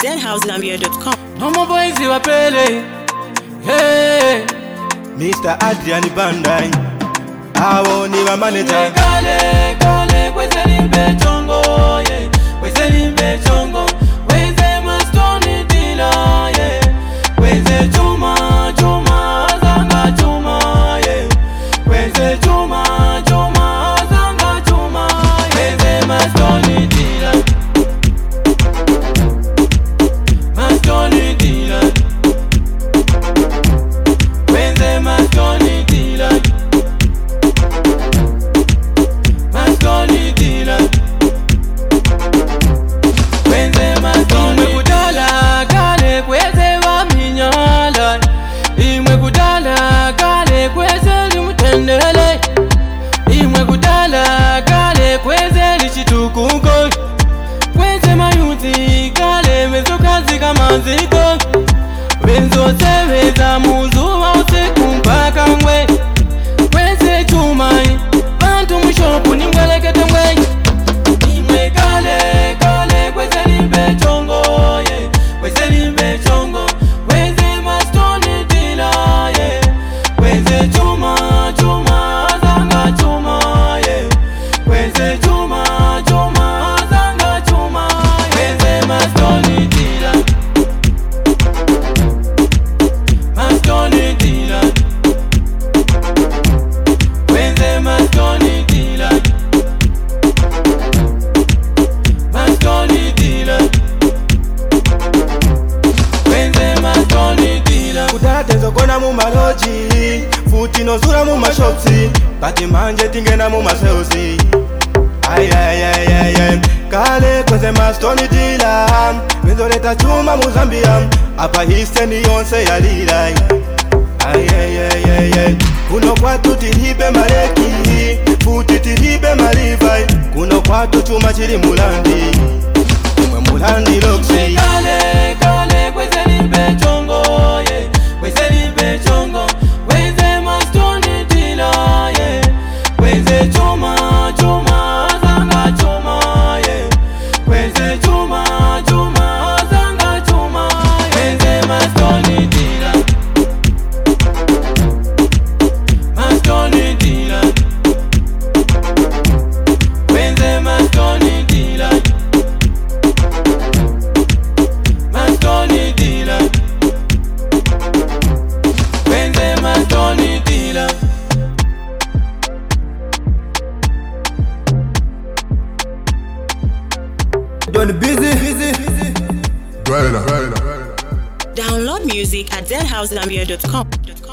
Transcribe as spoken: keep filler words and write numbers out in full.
z house gambia dot com. Mama boys wa pele. Hey, Mister Adrian Bandai. Awo ni wa manager. Kale kale kweze limbe chongo ye. Kweze limbe chongo. Kweze mastoni dila ye. Kweze chuma chuma zanga chuma ye. Kweze chuma chuma zanga chuma. Kweze mastoni dila. Mastoni dila. Kweze mastoni dila. Mastoni dila. Kweze mastoni kudala kale kweze wa minyala. Imwe kudala kale kweze limutendele. Imwe kudala kale kweze lichitukuko. Kweze mayuzi kale mezo kazi kama ziko. Wenzo seweza muzuwa usiku mpaka ngwe. Kweze chumai bantu mwishopu ni mwelekete mwe. Imwe kale kale kweze limbe chongo ye. Kweze limbe chongo. Kweze mastoni dila ye. Kweze chuma chuma zanga chuma ye. Kweze chuma chuma zanga chuma. Kweze mastoni dila. Mastoni dila. Kweze mastoni dila. Mastoni dila. Kweze mastoni dila. Kudatenzo kona mu maloji. Futi no zura mu mashopsi. Kati manje tingena mu maseosi. Ay ay ay ay ay. Kale kweze mastoni dila. Wenzo leta chuma mu Zambia. Apa histe ni yonse ya lila. Ay ay ay ay ay. Kuno kwatu tiribe mareki. Futi tiribe marivai. Kuno kwatu chuma chiri mulandi. Umwe mulandi loksi. Kale kale kweze limbe chongo ye. Kweze limbe chongo. Kweze mastoni dila ye. Kweze chuma chuma zanga chuma ye. Kweze chuma chuma zanga chuma. Kweze mastoni dila. Mastoni dila. Kweze mastoni dila. Mastoni dila. Kweze mastoni dila. Don't busy, busy, busy. Right, right, right. Download music at z house gambia dot com.